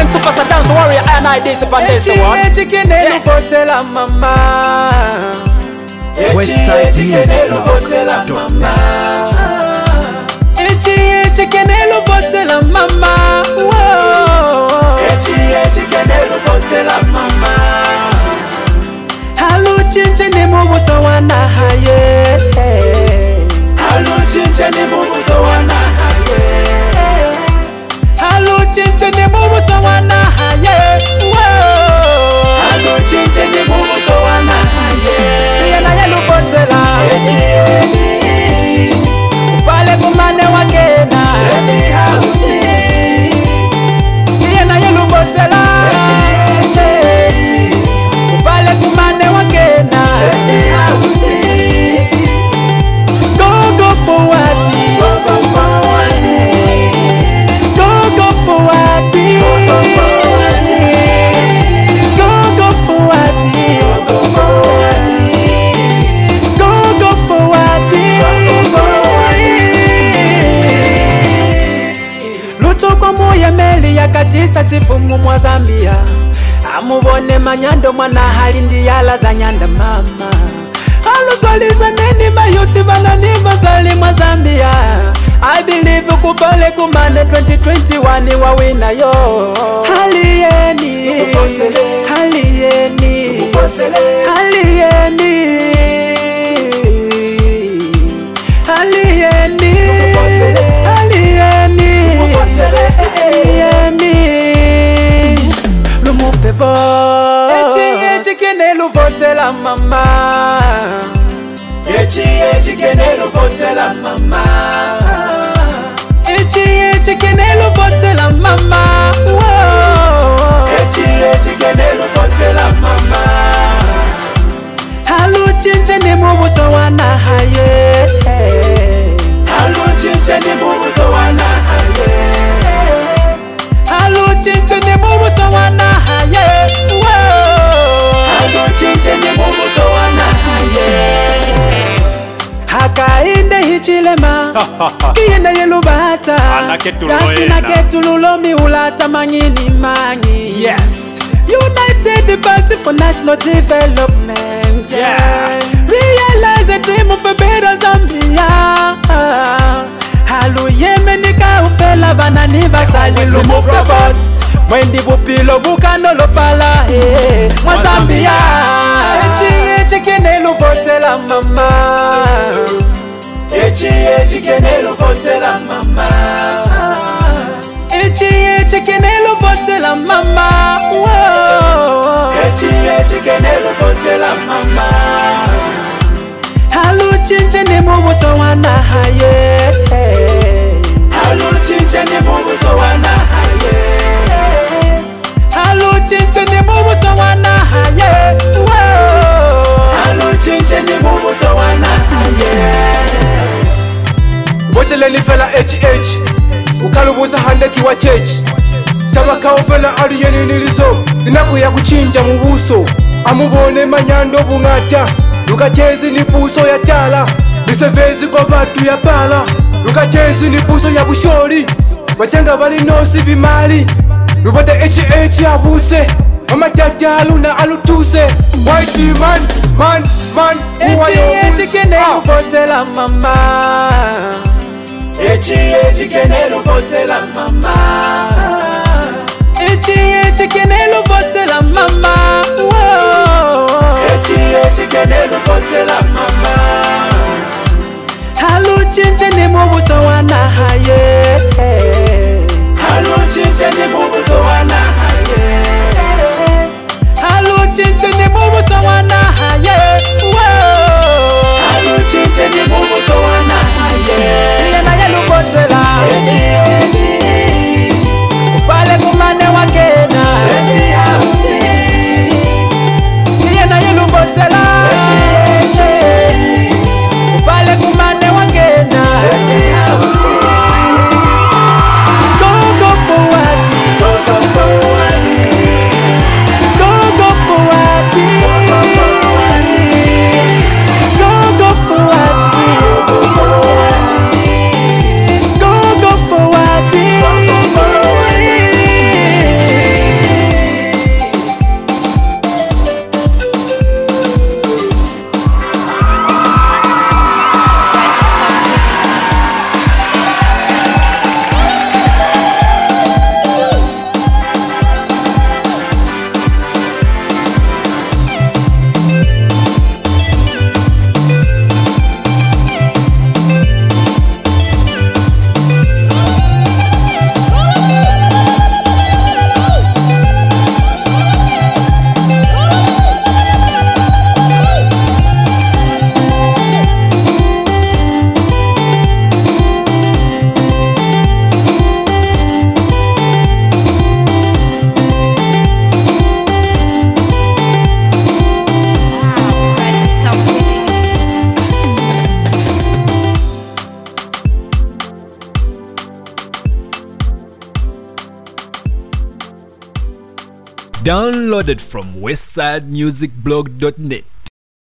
superstar dance warrior and I this upon this one. Chicken Luvotela mama. WestsideMusic.net. Chicken Luvotela mama. Chicken Luvotela mama. Halu chinche ni mubuso wana haye. Halu chinche ni mubuso wana haye. Halu chinche ni mubuso wana haye. Halu chinche ni mubuso wana haye. Yana ya Luvotela. Pale kumane wakena. Yana ya Luvotela. Pale kumane wakena. Go forward. Go forward. Go forward. Go forward. Luto kwa moya meli ya katisa sifumu mwa Zambia. Amubone manyando mwana halindi yala za nyanda mama. Halo swaliza neni mayuti banani basali mwa Zambia. I believe kubale kumane 2021 wawina yo. Halieni Halieni Halieni Halieni Halieni Lumu favor Chicken Luvotela mama. Chicken Luvotela mama. Chicken Luvotela mama. Chicken Luvotela mama. Halu chinche ni mubuso wana haye. Halu chinche ni mubuso wana haye. Halu chinche ni mubuso wana haye. Halu chinche ni mubuso wana haye. Hakainde hichilema Kiyenda yelubata Dasi na ketululomi ulata mangini mangi. Yes. United the party for national development. Yeah. Realize the dream of a better Zambia. Halu yemenika ufela banani basali lumu favor. Mwendi bupilo bukano lo fala mwa Zambia. Chicken Luvotela mama. Chicken Luvotela mama. Chicken Luvotela mama. Chicken Luvotela mama. Halu chinche ni mubuso wana haye. Halu chinche ni mubuso wana haye. Halu chinche ni mubuso wana haye. Halu chinche ni mubuso wana haye. Wotele ni fela ukalubuza handeki wa chechi. Tabakawo fela aliyeni nilizo. Inaku ya kuchinja mubuso. Amubone manyando bungata. Lukatezi ni buso ya tala. Nisevezi kwa batu ya pala. Lukatezi ni buso ya bushori. Wachanga bali nosi vimali. Lubata abuse. Amatata aluna alutuse. White man Uwa yo Chicken Luvotela mama. Chicken Luvotela mama. Chicken Luvotela mama. Chicken Luvotela mama. Halu chinche ni mubuso wana haye. Halu chinche ni mubuso wana haye. Halu chinche ni mubuso wana haye. Halu chinche ni mubuso wana haye. Yana ya Luvotela. Pale kumane wakena. Yana ya Luvotela. Pale kumane wakena. Go forward. Downloaded from westsidemusicblog.net.